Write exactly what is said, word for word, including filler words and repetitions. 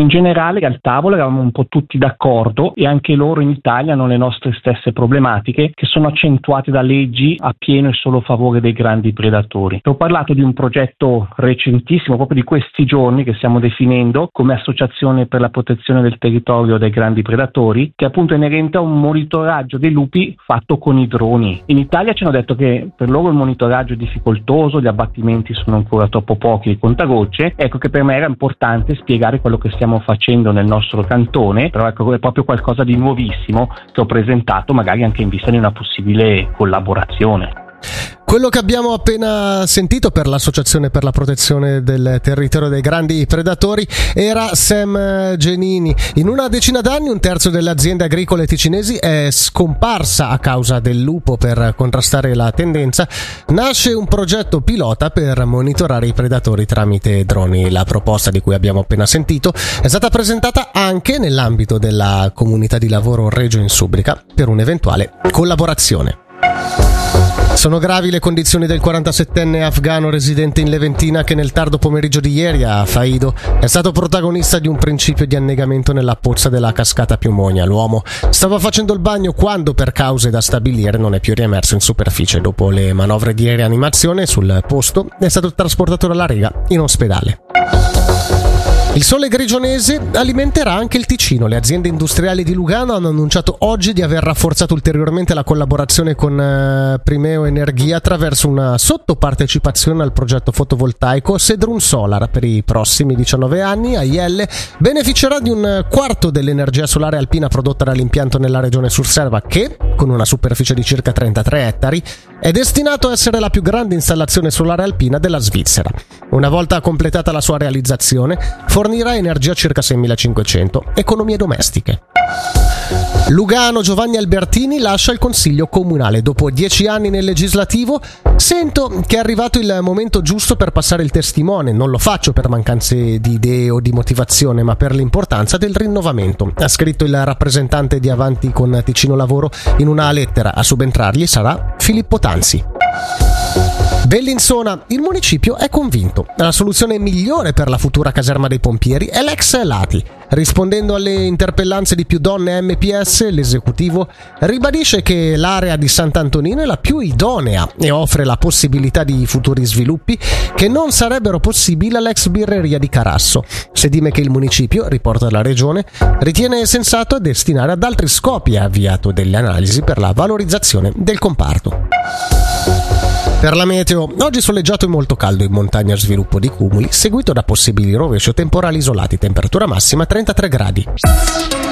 generale al tavolo eravamo un po' tutti d'accordo e anche loro in Italia hanno le nostre stesse problematiche che sono accentuate da leggi a pieno e solo favore dei grandi predatori. Ho parlato di un progetto recentissimo, proprio di questi giorni, che stiamo definendo come Associazione per la protezione del territorio dai grandi predatori, che appunto è inerente a un monitoraggio dei lupi fatto con i droni. In Italia ci hanno detto che per loro il monitoraggio è difficoltoso, gli abbattimenti sono ancora troppo pochi, i contagocce. Ecco che per me era importante spiegare quello che stiamo facendo nel nostro cantone, però ecco è proprio qualcosa di nuovissimo che ho presentato, magari anche in vista di una possibile collaborazione. Quello che abbiamo appena sentito per l'Associazione per la protezione del territorio dei grandi predatori era Sam Genini. In una decina d'anni un terzo delle aziende agricole ticinesi è scomparsa a causa del lupo. Per contrastare la tendenza nasce un progetto pilota per monitorare i predatori tramite droni. La proposta di cui abbiamo appena sentito è stata presentata anche nell'ambito della comunità di lavoro Regio in Subrica per un'eventuale collaborazione. Sono gravi le condizioni del quarantasettenne afghano residente in Leventina che nel tardo pomeriggio di ieri a Faido è stato protagonista di un principio di annegamento nella pozza della cascata Piumonia. L'uomo stava facendo il bagno quando, per cause da stabilire, non è più riemerso in superficie. Dopo le manovre di rianimazione sul posto è stato trasportato dalla Lega in ospedale. Il sole grigionese alimenterà anche il Ticino. Le aziende industriali di Lugano hanno annunciato oggi di aver rafforzato ulteriormente la collaborazione con uh, Primeo Energia attraverso una sottopartecipazione al progetto fotovoltaico Sedrun Solar. Per i prossimi diciannove anni A I L beneficerà di un quarto dell'energia solare alpina prodotta dall'impianto nella regione Surselva che, con una superficie di circa trentatré ettari, è destinato a essere la più grande installazione solare alpina della Svizzera. Una volta completata la sua realizzazione, fornirà energia a circa seimilacinquecento economie domestiche. Lugano, Giovanni Albertini lascia il consiglio comunale. Dopo dieci anni nel legislativo sento che è arrivato il momento giusto per passare il testimone. Non lo faccio per mancanze di idee o di motivazione, ma per l'importanza del rinnovamento, ha scritto il rappresentante di Avanti con Ticino Lavoro in una lettera. A subentrargli sarà Filippo Tanzi. Bellinzona, il municipio è convinto. La soluzione migliore per la futura caserma dei pompieri è l'ex Lati. Rispondendo alle interpellanze di più donne M P S, l'esecutivo ribadisce che l'area di Sant'Antonino è la più idonea e offre la possibilità di futuri sviluppi che non sarebbero possibili all'ex birreria di Carasso, sedime che il municipio, riporta la regione, ritiene sensato destinare ad altri scopi e ha avviato delle analisi per la valorizzazione del comparto. Per la meteo, oggi soleggiato e molto caldo in montagna, sviluppo di cumuli, seguito da possibili rovesci o temporali isolati, temperatura massima trentatré gradi.